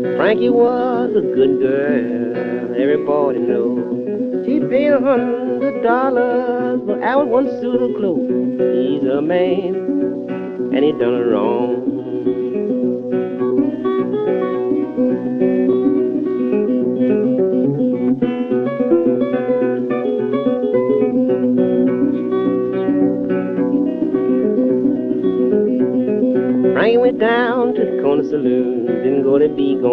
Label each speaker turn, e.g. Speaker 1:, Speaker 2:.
Speaker 1: Frankie was a good girl, everybody knows. She paid $100 for our one suit of clothes. He's a man, and he done her wrong. Frankie went down to the corner saloon, didn't go to be gone.